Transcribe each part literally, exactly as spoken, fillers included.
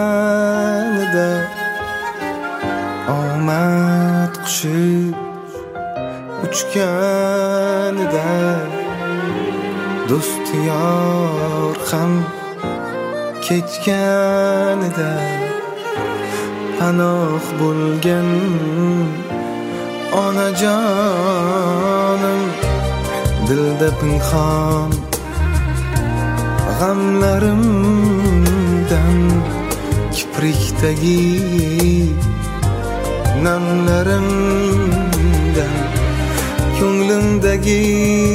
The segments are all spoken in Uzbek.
uchganida omad qushi uchganida do'st yor ham ketganida panoh bo'lgan onajonim dilda pinhon g'amlarimdan kiprikdagi namlarimdan ko'nglimdagi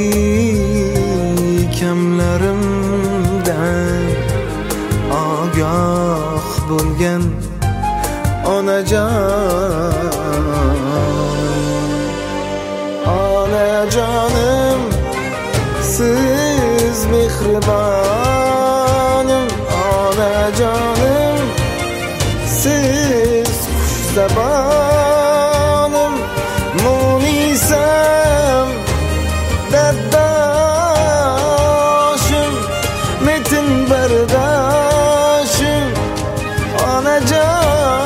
kamlarimdan ogoh bo'lgan onajonim onajonim siz mehribonim onajonim siz xushzabonim munisam daddoshim metin bardoshim onajonim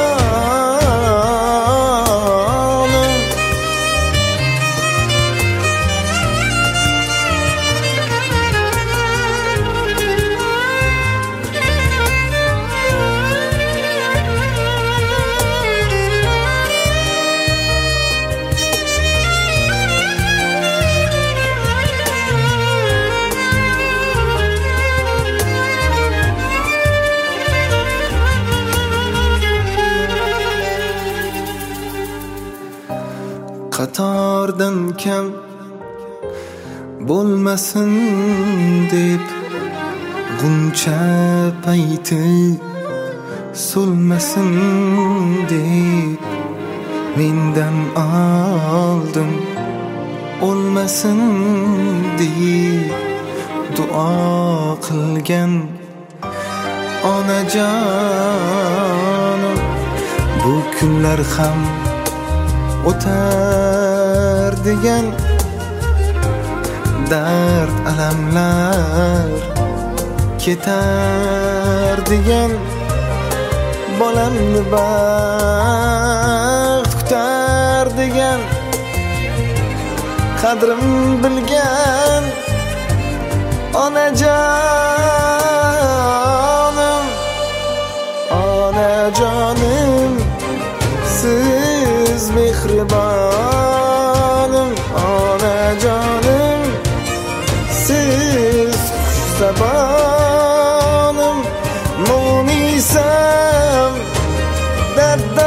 qatordan kam bo'lmasin deb g'uncha payti so'lmasin deb mendan oldin o'lmasin deb duo qilgan onajonim bu kunlar ham o'tar degan dard alamlar ketar degan bolamni baxt kutar degan qadrim bilgan onajonim onajonim siz mehribonim onajonim siz xushzabonim munisam dadda